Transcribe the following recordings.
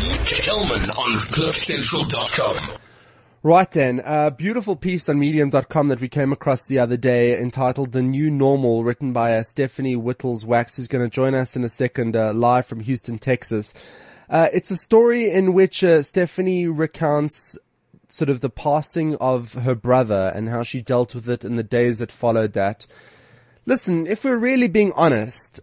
Kelman on CliffCentral.com. Right then, a beautiful piece on Medium.com that we came across the other day entitled The New Normal, written by Stephanie Whittles-Wax, who's going to join us in a second, live from Houston, Texas. It's a story in which Stephanie recounts sort of the passing of her brother and how she dealt with it in the days that followed that. Listen, if we're really being honest,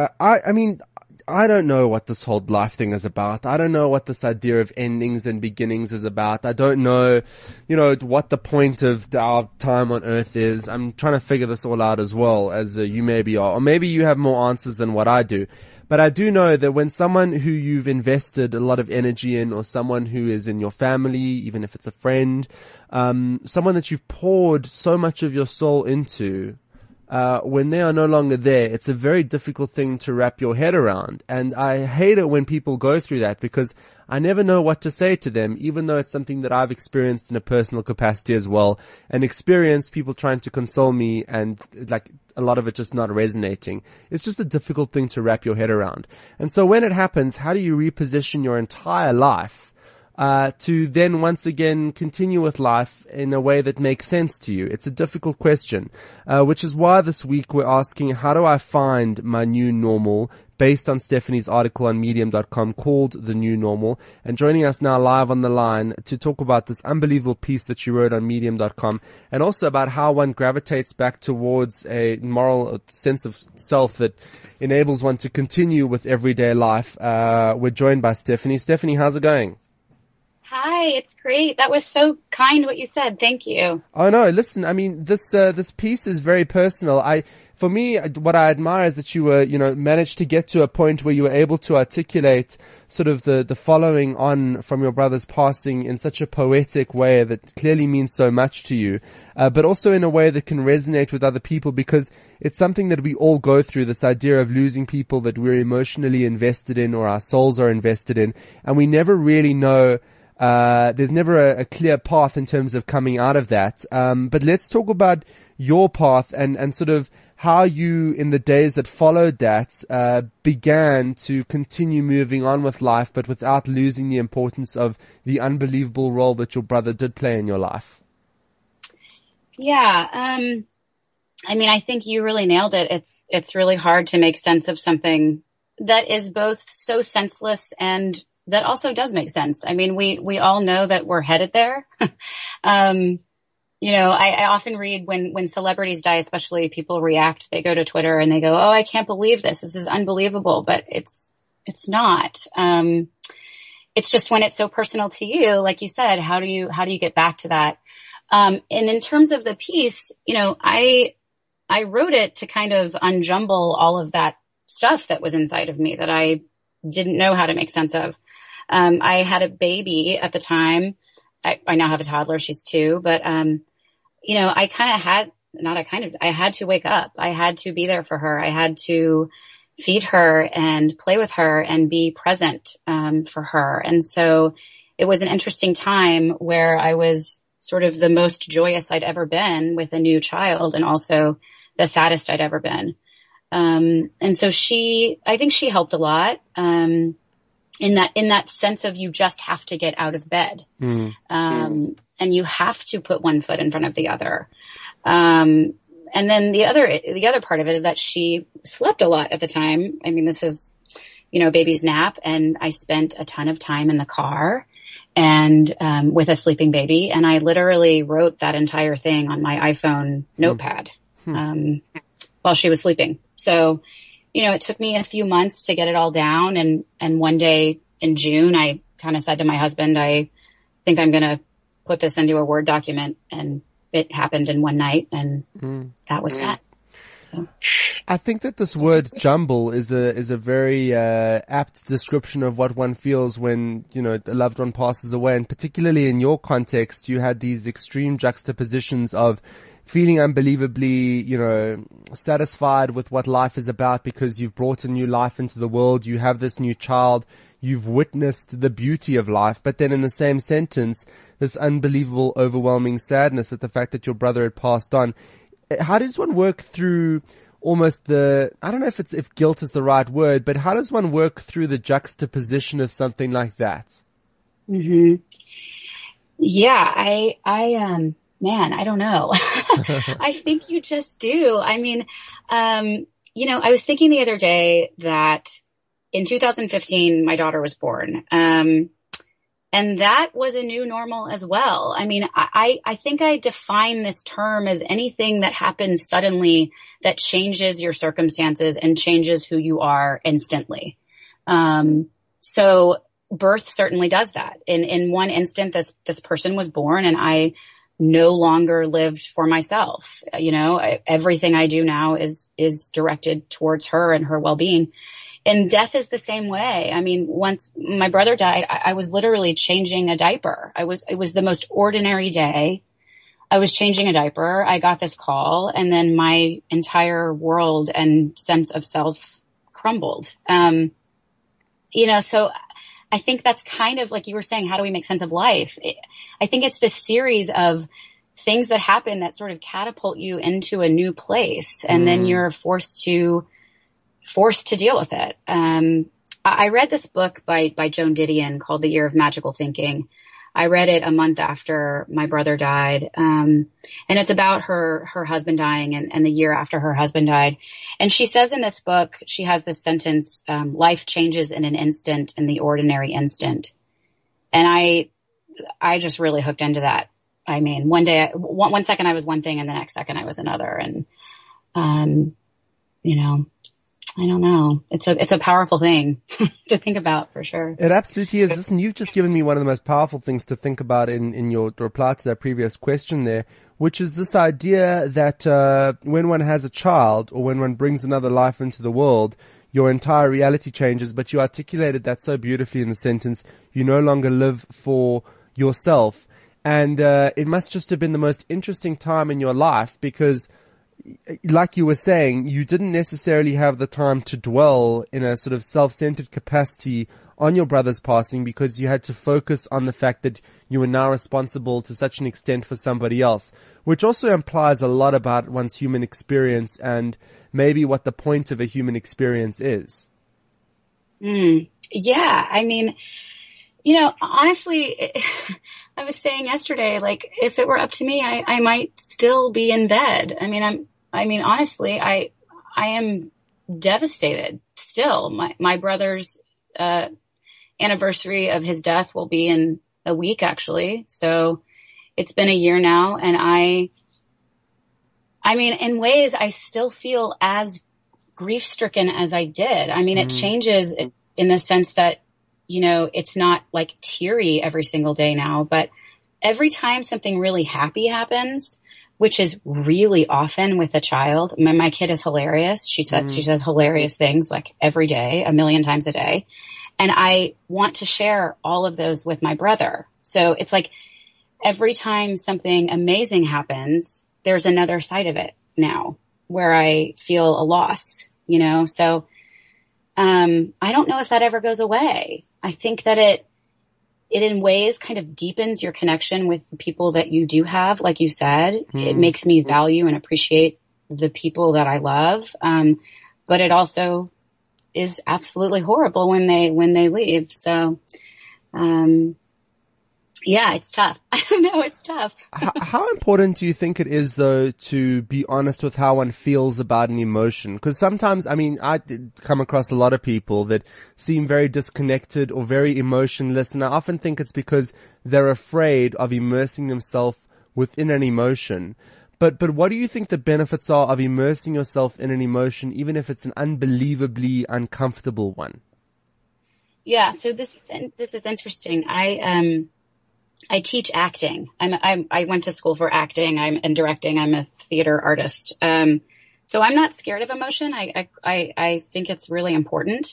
I don't know what this whole life thing is about. I don't know what this idea of endings and beginnings is about. I don't know, what the point of our time on earth is. I'm trying to figure this all out as well, as you maybe are. Or maybe you have more answers than what I do. But I do know that when someone who you've invested a lot of energy in, or someone who is in your family, even if it's a friend, someone that you've poured so much of your soul into, when they are no longer there, it's a very difficult thing to wrap your head around. And I hate it when people go through that, because I never know what to say to them, even though it's something that I've experienced in a personal capacity as well, and experienced people trying to console me, and like a lot of it just not resonating. It's just a difficult thing to wrap your head around. And so when it happens, how do you reposition your entire life to then once again continue with life in a way that makes sense to you? It's a difficult question, which is why this week we're asking, how do I find my new normal, based on Stephanie's article on Medium.com called The New Normal. And joining us now live on the line to talk about this unbelievable piece that she wrote on Medium.com, and also about how one gravitates back towards a moral sense of self that enables one to continue with everyday life. We're joined by Stephanie. Stephanie, how's it going? Hi, it's great. That was so kind what you said. Thank you. Oh no, listen, I mean, this piece is very personal. For me, what I admire is that you were, managed to get to a point where you were able to articulate sort of the following on from your brother's passing in such a poetic way that clearly means so much to you, but also in a way that can resonate with other people, because it's something that we all go through, this idea of losing people that we're emotionally invested in, or our souls are invested in, and we never really know. There's never a clear path in terms of coming out of that. But let's talk about your path and sort of how you, in the days that followed that, began to continue moving on with life, but without losing the importance of the unbelievable role that your brother did play in your life. Yeah. I think you really nailed it. It's really hard to make sense of something that is both so senseless and that also does make sense. I mean, we all know that we're headed there. I often read when celebrities die, especially people react, they go to Twitter and they go, "Oh, I can't believe this. This is unbelievable." But it's not. It's just when it's so personal to you, like you said, how do you get back to that? And in terms of the piece, I wrote it to kind of unjumble all of that stuff that was inside of me that I didn't know how to make sense of. I had a baby at the time. I now have a toddler. She's 2, but, I had to wake up. I had to be there for her. I had to feed her and play with her and be present, for her. And so it was an interesting time where I was sort of the most joyous I'd ever been with a new child, and also the saddest I'd ever been. And so I think she helped a lot, in that sense of you just have to get out of bed. And you have to put one foot in front of the other. And then the other part of it is that she slept a lot at the time. I mean, this is, baby's nap, and I spent a ton of time in the car and, with a sleeping baby. And I literally wrote that entire thing on my iPhone notepad, while she was sleeping. So, it took me a few months to get it all down. And one day in June, I kind of said to my husband, I think I'm going to put this into a Word document. And it happened in one night, and that was that. So. I think that this word jumble is a very apt description of what one feels when, a loved one passes away. And particularly in your context, you had these extreme juxtapositions of feeling unbelievably, satisfied with what life is about because you've brought a new life into the world. You have this new child. You've witnessed the beauty of life. But then in the same sentence, this unbelievable, overwhelming sadness at the fact that your brother had passed on. How does one work through almost I don't know if guilt is the right word, but how does one work through the juxtaposition of something like that? Mm-hmm. Yeah, man, I don't know. I think you just do. I mean, I was thinking the other day that in 2015, my daughter was born. And that was a new normal as well. I mean, I think I define this term as anything that happens suddenly that changes your circumstances and changes who you are instantly. So birth certainly does that. In one instant, this person was born and I no longer lived for myself. Everything I do now is directed towards her and her well-being. And death is the same way. I mean, once my brother died, I was literally changing a diaper. It was the most ordinary day. I was changing a diaper. I got this call and then my entire world and sense of self crumbled. So I think that's kind of like you were saying, how do we make sense of life? I think it's this series of things that happen that sort of catapult you into a new place. And then you're forced to deal with it. I read this book by Joan Didion called The Year of Magical Thinking. I read it a month after my brother died. And it's about her husband dying and the year after her husband died. And she says in this book, she has this sentence, life changes in an instant, in the ordinary instant. And I just really hooked into that. I mean, one second I was one thing and the next second I was another. And, I don't know. It's a powerful thing to think about for sure. It absolutely is. Listen, you've just given me one of the most powerful things to think about in your reply to that previous question there, which is this idea that, when one has a child or when one brings another life into the world, your entire reality changes, but you articulated that so beautifully in the sentence, you no longer live for yourself. And, it must just have been the most interesting time in your life because like you were saying, you didn't necessarily have the time to dwell in a sort of self-centered capacity on your brother's passing because you had to focus on the fact that you were now responsible to such an extent for somebody else, which also implies a lot about one's human experience and maybe what the point of a human experience is. Yeah. I mean, honestly, I was saying yesterday, like, if it were up to me, I might still be in bed. Honestly, I am devastated still. My brother's, anniversary of his death will be in a week, actually. So it's been a year now. And in ways, I still feel as grief stricken as I did. It changes in the sense that, it's not like teary every single day now, but every time something really happy happens, which is really often with a child. My kid is hilarious. She says hilarious things like every day, a million times a day. And I want to share all of those with my brother. So it's like every time something amazing happens, there's another side of it now where I feel a loss, So, I don't know if that ever goes away. I think that it in ways kind of deepens your connection with the people that you do have. Like you said, it makes me value and appreciate the people that I love. But it also is absolutely horrible when they leave. So, yeah, it's tough. I don't know. It's tough. How important do you think it is, though, to be honest with how one feels about an emotion? Because sometimes, I did come across a lot of people that seem very disconnected or very emotionless. And I often think it's because they're afraid of immersing themselves within an emotion. But what do you think the benefits are of immersing yourself in an emotion, even if it's an unbelievably uncomfortable one? Yeah. So this is interesting. I teach acting. I went to school for acting. And directing. I'm a theater artist. So I'm not scared of emotion. I think it's really important.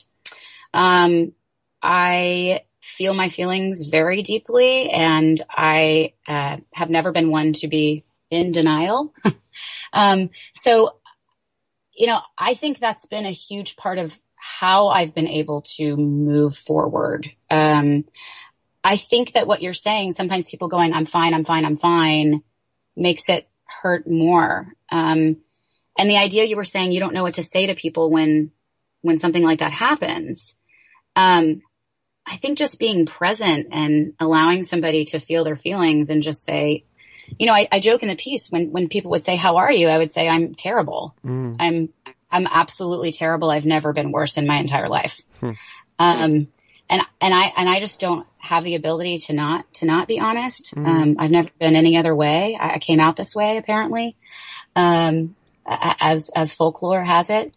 I feel my feelings very deeply and I, have never been one to be in denial. So, I think that's been a huge part of how I've been able to move forward. I think that what you're saying, sometimes people going, I'm fine, makes it hurt more. And and the idea you were saying you don't know what to say to people when something like that happens. I think just being present and allowing somebody to feel their feelings and just say, you know, I joke in the piece when people would say, how are you? I would say, I'm terrible. I'm absolutely terrible. I've never been worse in my entire life. And I just don't have the ability to not be honest. I've never been any other way. I came out this way, apparently, as folklore has it.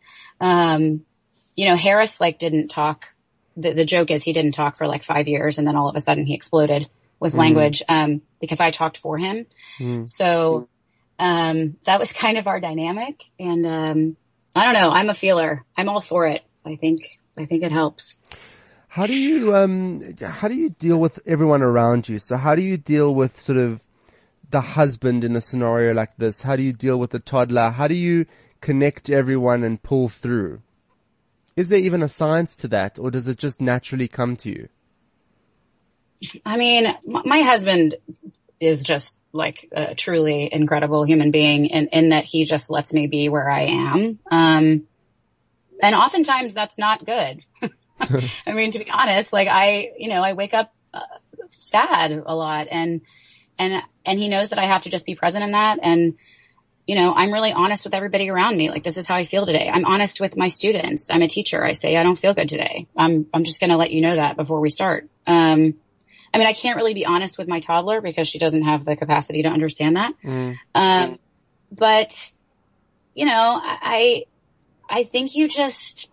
You know, Harris didn't talk. The joke is he didn't talk for 5 years, and then all of a sudden he exploded with language, because I talked for him. So, that was kind of our dynamic. And, I don't know. I'm a feeler. I'm all for it. I think it helps. How do you deal with everyone around you? So how do you deal with sort of the husband in a scenario like this? How do you deal with the toddler? How do you connect everyone and pull through? Is there even a science to that, or does it just naturally come to you? I mean, my husband is just a truly incredible human being in that he just lets me be where I am. And oftentimes that's not good. I mean, to be honest, I wake up sad a lot, and he knows that I have to just be present in that. And, you know, I'm really honest with everybody around me. This is how I feel today. I'm honest with my students. I'm a teacher. I say, I don't feel good today. I'm just going to let you know that before we start. I mean, I can't really be honest with my toddler because she doesn't have the capacity to understand that. But, you know, I think you just,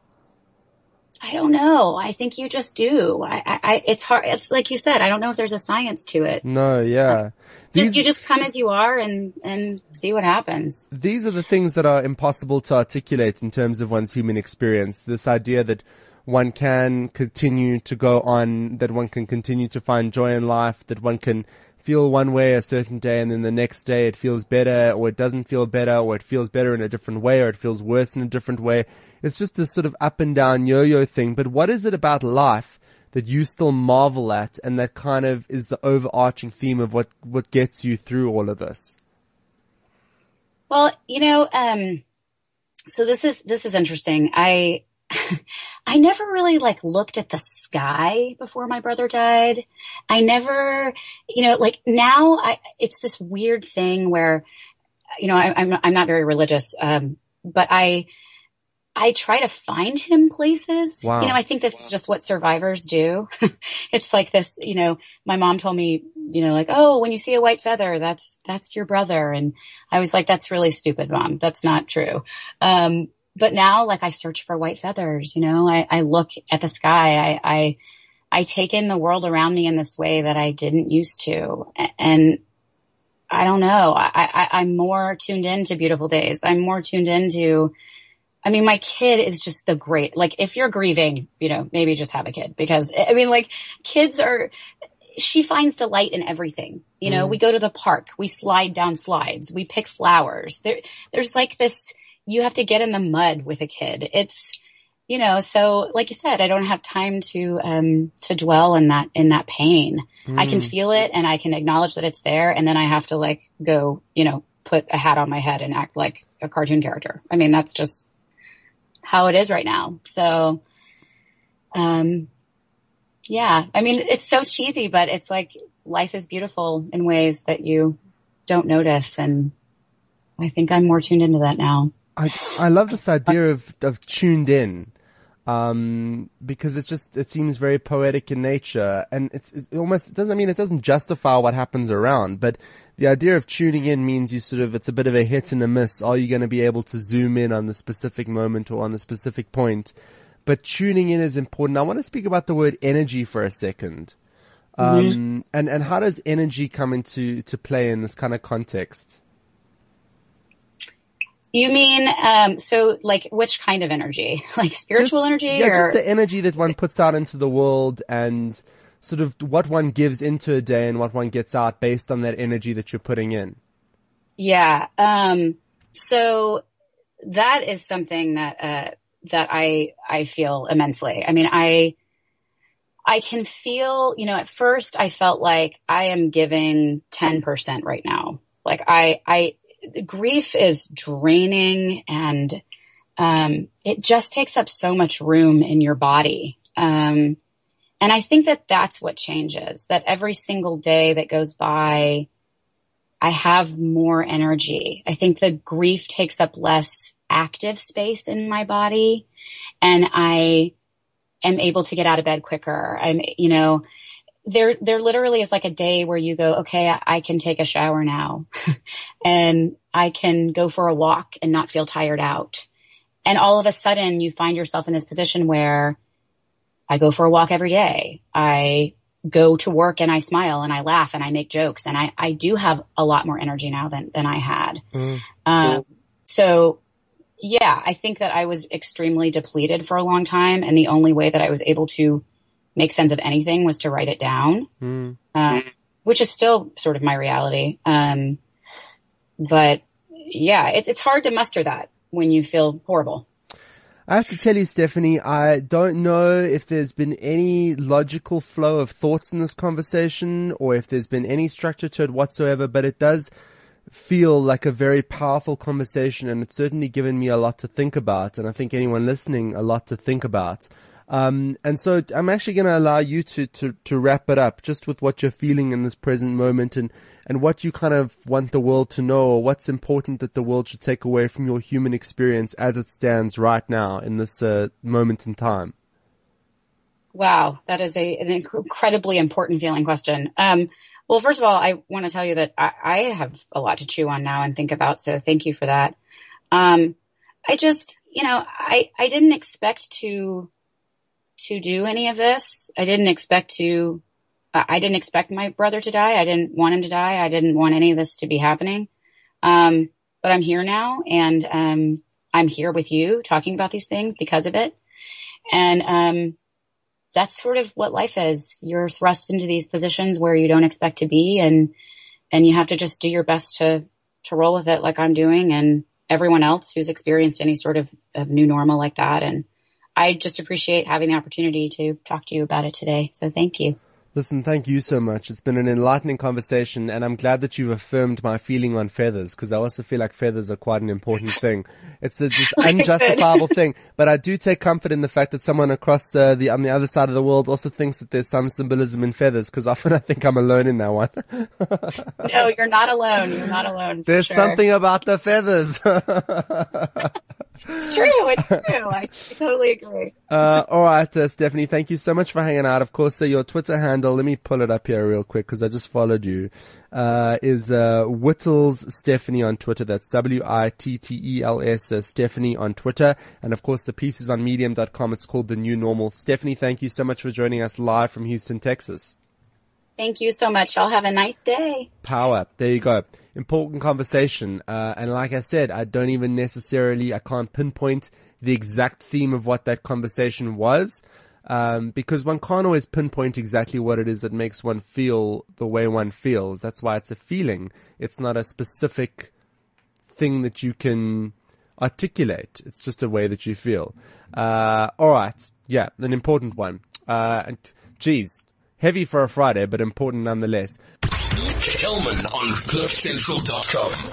I don't know. I think you just do. It's hard. It's like you said, I don't know if there's a science to it. No, yeah. You just come as you are and see what happens. These are the things that are impossible to articulate in terms of one's human experience. This idea that one can continue to go on, that one can continue to find joy in life, that one can feel one way a certain day and then the next day it feels better, or it doesn't feel better, or it feels better in a different way, or it feels worse in a different way. It's just this sort of up and down yo-yo thing. But what is it about life that you still marvel at, and that kind of is the overarching theme of what gets you through all of this? Well, you know, so this is interesting. I never really looked at the sky before my brother died. I never, you know, now it's this weird thing where, you know, I'm not very religious, but I try to find him places. Wow. You know, I think this is just what survivors do. It's like this, you know, my mom told me, you know, oh, when you see a white feather, that's your brother. And I was like, that's really stupid, Mom. That's not true. But now, I search for white feathers, you know, I look at the sky. I take in the world around me in this way that I didn't used to. And I don't know. I'm more tuned into beautiful days. I'm more tuned into, I mean, my kid is just the great, if you're grieving, you know, maybe just have a kid, because I mean, kids she finds delight in everything. You know, we go to the park, we slide down slides, we pick flowers. There's this, you have to get in the mud with a kid. It's, you know, so like you said, I don't have time to dwell in that pain. I can feel it and I can acknowledge that it's there. And then I have to go, you know, put a hat on my head and act like a cartoon character. I mean, that's just how it is right now. So, yeah, I mean, it's so cheesy, but it's life is beautiful in ways that you don't notice. And I think I'm more tuned into that now. I love this idea of tuned in, because it seems very poetic in nature, and it doesn't justify what happens around, but the idea of tuning in means it's a bit of a hit and a miss. Are you going to be able to zoom in on the specific moment or on the specific point? But tuning in is important. I want to speak about the word energy for a second. And how does energy come into play in this kind of context? You mean, which kind of energy? Spiritual energy? Yeah, just the energy that one puts out into the world, and sort of what one gives into a day and what one gets out based on that energy that you're putting in. Yeah. So that is something that I feel immensely. I mean, I can feel, you know, at first I felt like I am giving 10% right now. grief is draining, and it just takes up so much room in your body. And I think that that's what changes, that every single day that goes by, I have more energy. I think the grief takes up less active space in my body, and I am able to get out of bed quicker. There literally is like a day where you go, okay, I can take a shower now and I can go for a walk and not feel tired out. And all of a sudden you find yourself in this position where I go for a walk every day. I go to work and I smile and I laugh and I make jokes, and I do have a lot more energy now than I had. So yeah, I think that I was extremely depleted for a long time, and the only way that I was able to make sense of anything was to write it down, which is still sort of my reality. But yeah, it's hard to muster that when you feel horrible. I have to tell you, Stephanie, I don't know if there's been any logical flow of thoughts in this conversation or if there's been any structure to it whatsoever, but it does feel like a very powerful conversation, and it's certainly given me a lot to think about, and I think anyone listening a lot to think about. And so I'm actually going to allow you to wrap it up just with what you're feeling in this present moment, and what you kind of want the world to know, or what's important that the world should take away from your human experience as it stands right now in this moment in time. Wow, that is an incredibly important feeling question. Well, first of all, I want to tell you that I have a lot to chew on now and think about, so thank you for that. I just, I didn't expect to do any of this. I didn't expect my brother to die. I didn't want him to die. I didn't want any of this to be happening. But I'm here now, and I'm here with you talking about these things because of it. And that's sort of what life is. You're thrust into these positions where you don't expect to be, and you have to just do your best to roll with it like I'm doing, and everyone else who's experienced any sort of new normal like that. And I just appreciate having the opportunity to talk to you about it today. So thank you. Listen, thank you so much. It's been an enlightening conversation, and I'm glad that you've affirmed my feeling on feathers, because I also feel like feathers are quite an important thing. It's this unjustifiable thing, but I do take comfort in the fact that someone across on the other side of the world also thinks that there's some symbolism in feathers, because often I think I'm alone in that one. No, you're not alone. You're not alone. There's something about the feathers. It's true. It's true. I totally agree. All right, Stephanie, thank you so much for hanging out. Of course, your Twitter handle, let me pull it up here real quick because I just followed you, is Wittels Stephanie on Twitter. That's Wittels Stephanie on Twitter. And of course, the piece is on medium.com. It's called The New Normal. Stephanie, thank you so much for joining us live from Houston, Texas. Thank you so much. Y'all have a nice day. Power. There you go. Important conversation. And like I said, I can't pinpoint the exact theme of what that conversation was, because one can't always pinpoint exactly what it is that makes one feel the way one feels. That's why it's a feeling. It's not a specific thing that you can articulate. It's just a way that you feel. All right. Yeah, an important one. And geez, heavy for a Friday, but important nonetheless. Kelman on CliffCentral.com.